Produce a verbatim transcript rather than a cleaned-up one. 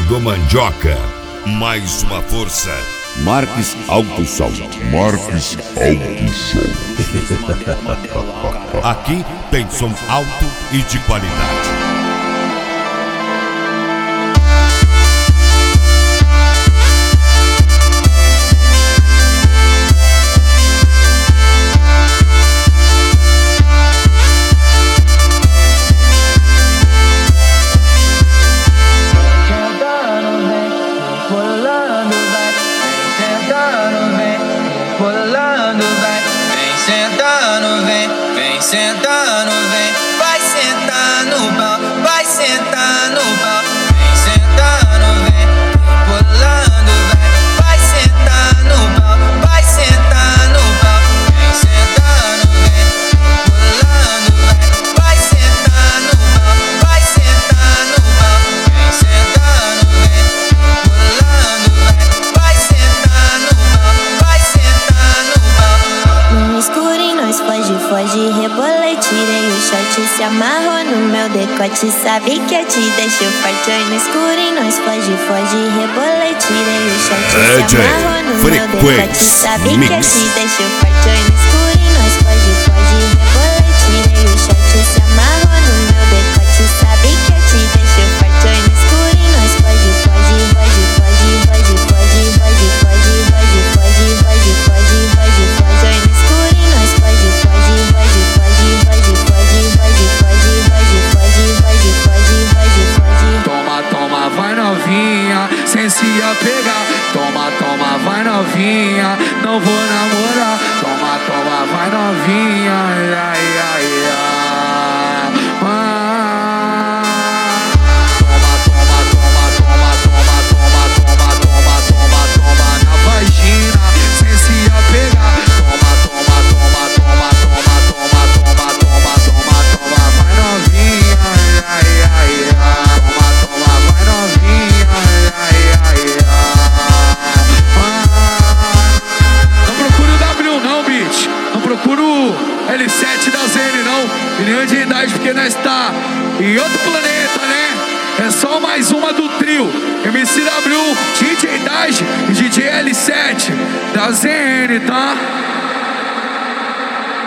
do Mandioca. Mais uma força. Marques Alto Som. Marques Alto Som. Aqui tem som alto e de qualidade. Sentando, vem, vem sentando, vem, vai sentar no pau, vai sentar no pau, vem sentando, vem, pulando, vai, vai sentar no pau, vai sentar no pau, vem sentando, vem, pulando, vai, vai sentar no pau, vai sentar no pau, vem sentando, vem, pulando, vai, vai sentar no pau, vai sentar no pau. No escurinho nós foge, foge, rebolei, tirei o short, se amarrou no meu decote, sabe que eu te deixo forte. Oi, no escurinho nós foge, foge, rebolei, tirei o short, se amarrou no meu decote, sabe que eu te deixo forte. Oi, no escurinho nós foge, foge, rebolei, tirei o short, se amarrou no meu decote, sabe que eu te deixo forte. Oi, no escurinho nós foge, foge, foge, foge, foge, foge, foge, foge, foge, foge, foge, foge, foge, foge. Oi, no escurinho nós foge, foge, foge, foge, foge, foge, foge, foge, foge, foge, foge, foge, foge. Toma, toma, vai novinha, sem se apegar. Toma, toma, vai novinha, não vou namorar. Toma, toma, vai novinha, ai, ai, ai, ai. Ah. Toma, toma, toma, toma, toma, toma, toma, toma, toma, toma na vagina, sem se apegar. Toma, toma, toma, toma, toma, toma, toma, toma, toma, toma, vai novinha, ai, ai, ai, ai. Toma, toma, vai novinha, ai, ai, ai, ai. Não procura o W não, bitch. Não procura o L sete da Z N não. E nem de idade, porque nós tá em outro planeta, né? É só mais uma do trio M C W, D J Dash e D J L sete da Z N, tá?